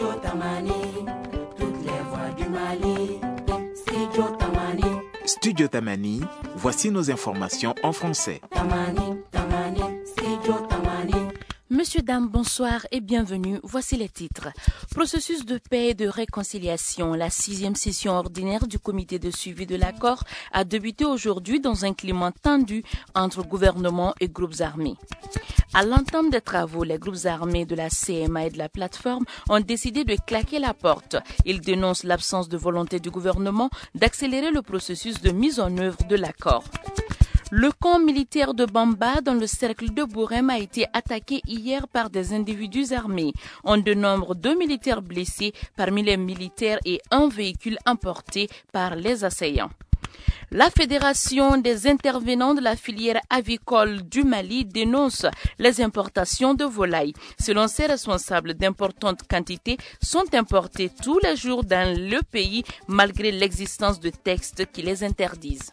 Studio Tamani, toutes les voix du Mali. Studio Tamani. Studio Tamani, voici nos informations en français. Tamani, Tamani, Studio Tamani. Monsieur, dames, bonsoir et bienvenue. Voici les titres. Processus de paix et de réconciliation. La 6e session ordinaire du comité de suivi de l'accord a débuté aujourd'hui dans un climat tendu entre gouvernement et groupes armés. À l'entame des travaux, les groupes armés de la CMA et de la plateforme ont décidé de claquer la porte. Ils dénoncent l'absence de volonté du gouvernement d'accélérer le processus de mise en œuvre de l'accord. Le camp militaire de Bamba dans le cercle de Bourem a été attaqué hier par des individus armés. On dénombre 2 militaires blessés parmi les militaires et un véhicule emporté par les assaillants. La Fédération des intervenants de la filière avicole du Mali dénonce les importations de volailles. Selon ses responsables, d'importantes quantités sont importées tous les jours dans le pays malgré l'existence de textes qui les interdisent.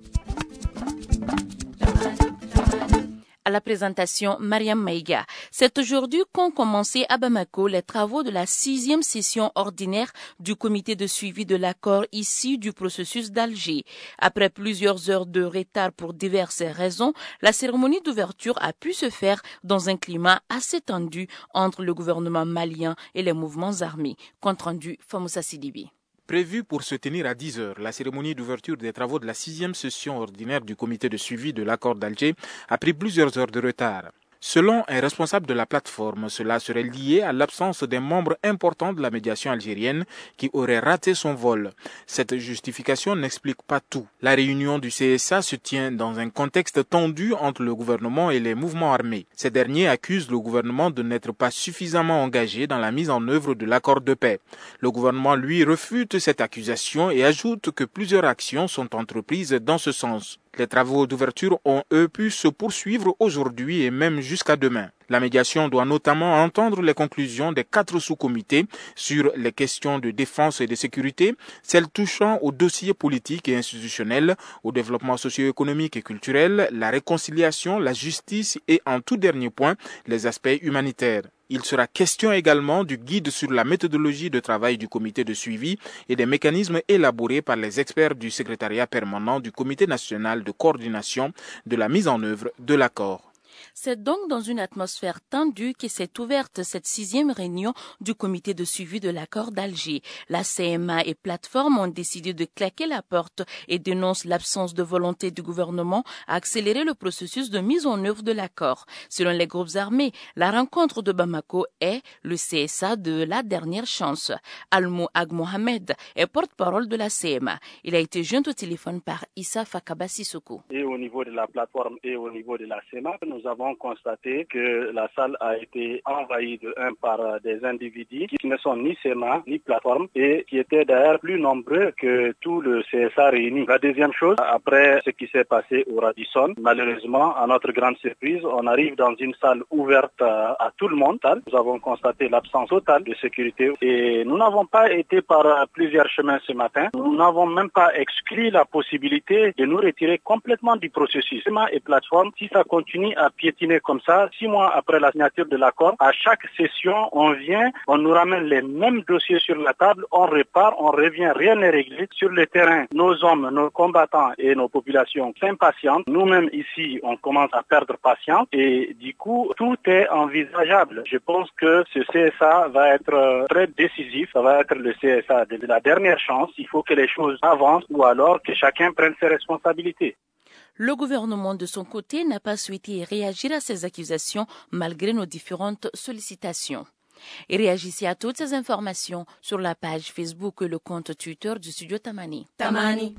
À la présentation, Mariam Maïga. C'est aujourd'hui qu'ont commencé à Bamako les travaux de la 6e session ordinaire du comité de suivi de l'accord issu du processus d'Alger. Après plusieurs heures de retard pour diverses raisons, la cérémonie d'ouverture a pu se faire dans un climat assez tendu entre le gouvernement malien et les mouvements armés. Compte rendu, Famoussa Sidibi. Prévue pour se tenir à 10 heures, la cérémonie d'ouverture des travaux de la 6e session ordinaire du comité de suivi de l'accord d'Alger a pris plusieurs heures de retard. Selon un responsable de la plateforme, cela serait lié à l'absence d'un membre important de la médiation algérienne qui aurait raté son vol. Cette justification n'explique pas tout. La réunion du CSA se tient dans un contexte tendu entre le gouvernement et les mouvements armés. Ces derniers accusent le gouvernement de n'être pas suffisamment engagé dans la mise en œuvre de l'accord de paix. Le gouvernement, lui, refute cette accusation et ajoute que plusieurs actions sont entreprises dans ce sens. Les travaux d'ouverture ont, eux, pu se poursuivre aujourd'hui et même jusqu'à demain. La médiation doit notamment entendre les conclusions des 4 sous-comités sur les questions de défense et de sécurité, celles touchant aux dossiers politiques et institutionnels, au développement socio-économique et culturel, la réconciliation, la justice et, en tout dernier point, les aspects humanitaires. Il sera question également du guide sur la méthodologie de travail du comité de suivi et des mécanismes élaborés par les experts du secrétariat permanent du comité national de coordination de la mise en œuvre de l'accord. C'est donc dans une atmosphère tendue que s'est ouverte cette 6e réunion du comité de suivi de l'accord d'Alger. La CMA et plateforme ont décidé de claquer la porte et dénoncent l'absence de volonté du gouvernement à accélérer le processus de mise en œuvre de l'accord. Selon les groupes armés, la rencontre de Bamako est le CSA de la dernière chance. Almou Ag Mohamed est porte-parole de la CMA. Il a été joint au téléphone par Issa Fakaba Sissoko. Et au niveau de la plateforme et au niveau de la CMA, nous avons constaté que la salle a été envahie par des individus qui ne sont ni CMA ni plateforme et qui étaient d'ailleurs plus nombreux que tout le CSA réuni. La deuxième chose, après ce qui s'est passé au Radisson, malheureusement, à notre grande surprise, on arrive dans une salle ouverte à tout le monde. Nous avons constaté l'absence totale de sécurité et nous n'avons pas été par plusieurs chemins ce matin. Nous n'avons même pas exclu la possibilité de nous retirer complètement du processus. CMA et plateforme, si ça continue à piétiner comme ça, 6 mois après la signature de l'accord, à chaque session, on vient, on nous ramène les mêmes dossiers sur la table, on répare, on revient, rien n'est réglé. Sur le terrain, nos hommes, nos combattants et nos populations s'impatientent. Nous-mêmes ici, on commence à perdre patience et du coup, tout est envisageable. Je pense que ce CSA va être très décisif. Ça va être le CSA de la dernière chance. Il faut que les choses avancent ou alors que chacun prenne ses responsabilités. Le gouvernement, de son côté, n'a pas souhaité réagir à ces accusations malgré nos différentes sollicitations. Et réagissez à toutes ces informations sur la page Facebook et le compte Twitter du studio Tamani. Tamani.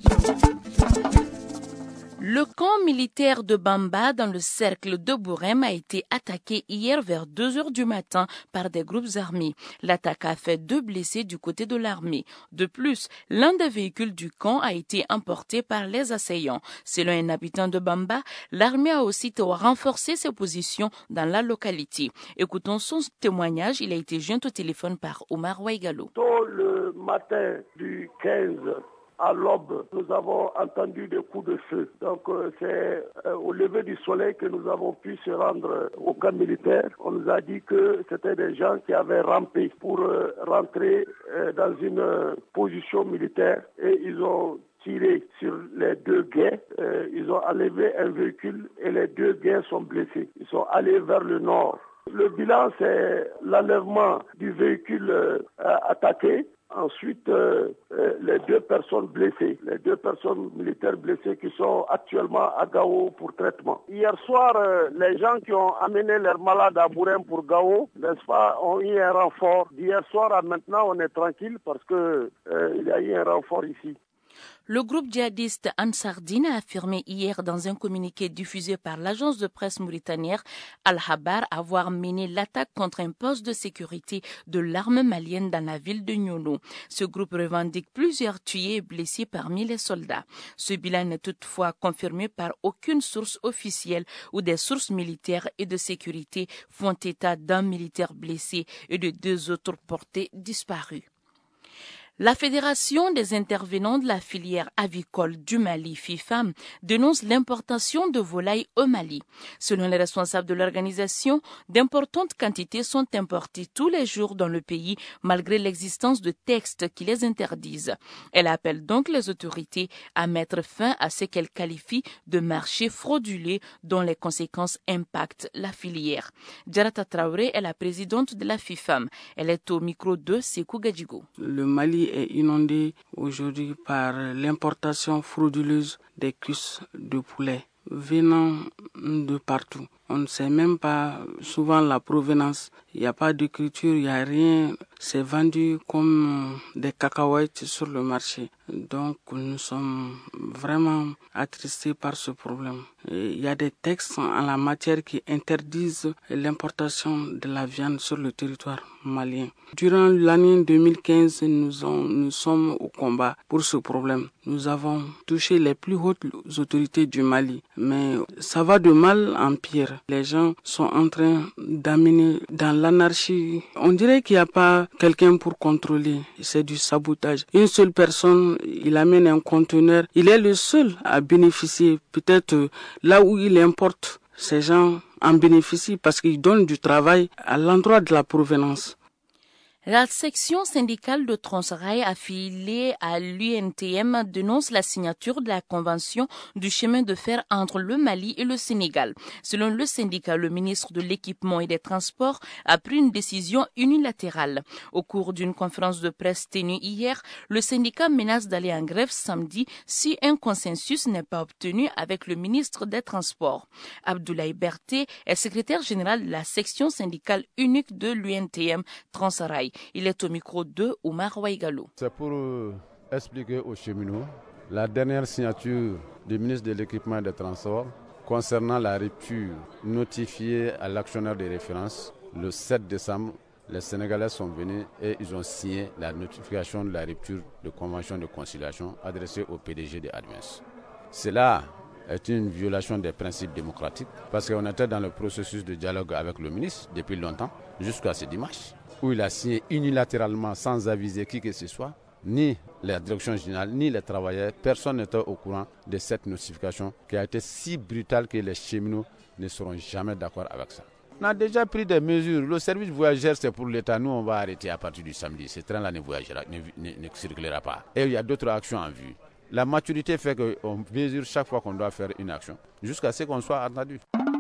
Le camp militaire de Bamba dans le cercle de Bourem a été attaqué hier vers 2 heures du matin par des groupes armés. L'attaque a fait 2 blessés du côté de l'armée. De plus, l'un des véhicules du camp a été emporté par les assaillants. Selon un habitant de Bamba, l'armée a aussitôt renforcé ses positions dans la localité. Écoutons son témoignage, il a été joint au téléphone par Omar Ouaigalo. Tôt le matin du 15 à l'aube, nous avons entendu des coups de feu. Donc c'est au lever du soleil que nous avons pu se rendre au camp militaire. On nous a dit que c'était des gens qui avaient rampé pour rentrer dans une position militaire et ils ont tiré sur les 2 guets. Ils ont enlevé un véhicule et les 2 guets sont blessés. Ils sont allés vers le nord. Le bilan, c'est l'enlèvement du véhicule attaqué. Ensuite, les 2 personnes blessées, les 2 personnes militaires blessées qui sont actuellement à Gao pour traitement. Hier soir, les gens qui ont amené leurs malades à Bourem pour Gao, n'est-ce pas, ont eu un renfort. D'hier soir à maintenant, on est tranquille parce que il y a eu un renfort ici. Le groupe djihadiste Ansar Dine a affirmé hier dans un communiqué diffusé par l'agence de presse mauritanienne Al-Habar avoir mené l'attaque contre un poste de sécurité de l'armée malienne dans la ville de Niono. Ce groupe revendique plusieurs tués et blessés parmi les soldats. Ce bilan n'est toutefois confirmé par aucune source officielle ou des sources militaires et de sécurité font état d'un militaire blessé et de 2 autres portés disparus. La Fédération des intervenants de la filière avicole du Mali, FIFAM, dénonce l'importation de volailles au Mali. Selon les responsables de l'organisation, d'importantes quantités sont importées tous les jours dans le pays malgré l'existence de textes qui les interdisent. Elle appelle donc les autorités à mettre fin à ce qu'elle qualifie de marché frauduleux dont les conséquences impactent la filière. Djarata Traoré est la présidente de la FIFAM. Elle est au micro de Sekou Gadjigo. Le Mali est inondé aujourd'hui par l'importation frauduleuse des cuisses de poulet venant de partout. On ne sait même pas souvent la provenance. Il n'y a pas d'écriture, il n'y a rien. C'est vendu comme des cacahuètes sur le marché. Donc nous sommes vraiment attristés par ce problème. Et il y a des textes en la matière qui interdisent l'importation de la viande sur le territoire malien. Durant l'année 2015, nous sommes au combat pour ce problème. Nous avons touché les plus hautes autorités du Mali, mais ça va de mal en pire. Les gens sont en train d'amener dans l'anarchie. On dirait qu'il n'y a pas quelqu'un pour contrôler. C'est du sabotage. Une seule personne, il amène un conteneur. Il est le seul à bénéficier. Peut-être là où il importe, ces gens en bénéficient parce qu'ils donnent du travail à l'endroit de la provenance. La section syndicale de Transrail affiliée à l'UNTM dénonce la signature de la convention du chemin de fer entre le Mali et le Sénégal. Selon le syndicat, le ministre de l'Équipement et des Transports a pris une décision unilatérale. Au cours d'une conférence de presse tenue hier, le syndicat menace d'aller en grève samedi si un consensus n'est pas obtenu avec le ministre des Transports. Abdoulaye Berté est secrétaire général de la section syndicale unique de l'UNTM Transrail. Il est au micro de Oumar Ouaïgalou. C'est pour expliquer aux cheminots la dernière signature du ministre de l'Équipement et des Transports concernant la rupture notifiée à l'actionnaire de référence le 7 décembre. Les Sénégalais sont venus et ils ont signé la notification de la rupture de convention de conciliation adressée au PDG de Advance. Cela est une violation des principes démocratiques parce qu'on était dans le processus de dialogue avec le ministre depuis longtemps, jusqu'à ce dimanche, où il a signé unilatéralement sans aviser qui que ce soit, ni la direction générale, ni les travailleurs. Personne n'était au courant de cette notification qui a été si brutale que les cheminots ne seront jamais d'accord avec ça. On a déjà pris des mesures. Le service voyageur, c'est pour l'État. Nous, on va arrêter à partir du samedi. Ce train-là ne circulera pas. Et il y a d'autres actions en vue. La maturité fait qu'on mesure chaque fois qu'on doit faire une action, jusqu'à ce qu'on soit entendu.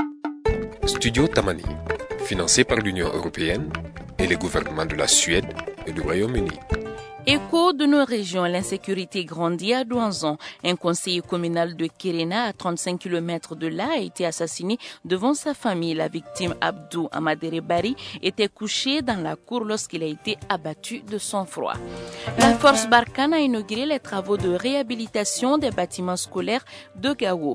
Studio Tamani, financé par l'Union européenne et les gouvernements de la Suède et du Royaume-Uni. Écho de nos régions, l'insécurité grandit à Douanzon. Un conseiller communal de Kéréna, à 35 km de là, a été assassiné devant sa famille. La victime, Abdou Amadere Bari, était couché dans la cour lorsqu'il a été abattu de sang-froid. La force Barkhane a inauguré les travaux de réhabilitation des bâtiments scolaires de Gao.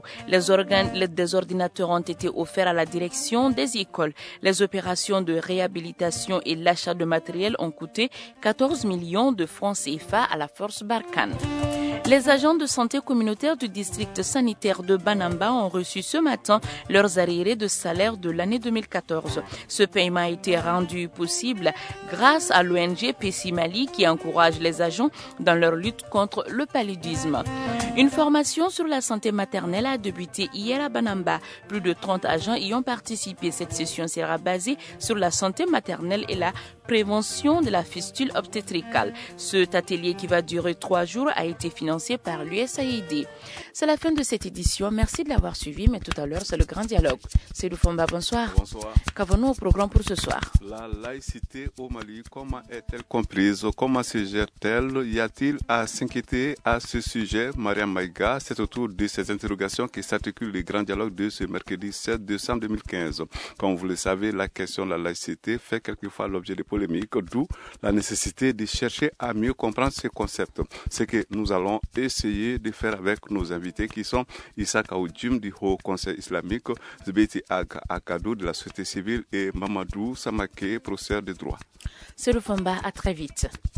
Des ordinateurs ont été offerts à la direction des écoles. Les opérations de réhabilitation et l'achat de matériel ont coûté 14 millions de francs CFA à la force Barkhane. Les agents de santé communautaire du district sanitaire de Banamba ont reçu ce matin leurs arriérés de salaire de l'année 2014. Ce paiement a été rendu possible grâce à l'ONG PECI Mali qui encourage les agents dans leur lutte contre le paludisme. Une formation sur la santé maternelle a débuté hier à Banamba. Plus de 30 agents y ont participé. Cette session sera basée sur la santé maternelle et la prévention de la fistule obstétricale. Cet atelier qui va durer 3 jours a été financé par l'USAID. C'est la fin de cette édition. Merci de l'avoir suivi, mais tout à l'heure, c'est le grand dialogue. Seydou Fomba, bonsoir. Bonsoir. Qu'avons-nous au programme pour ce soir? La laïcité au Mali, comment est-elle comprise? Comment se gère-t-elle? Y a-t-il à s'inquiéter à ce sujet? Mariam Maïga, c'est autour de ces interrogations qui s'articulent le grand dialogue de ce mercredi 7 décembre 2015. Comme vous le savez, la question de la laïcité fait quelquefois l'objet de polémiques, d'où la nécessité de chercher à mieux comprendre ce concept. Ce que nous allons essayer de faire avec nos invités qui sont Issa Kaoudjoum du Haut Conseil islamique, Zbeti Akadou de la société civile et Mamadou Samake, professeur de droit. C'est le Fomba, à très vite.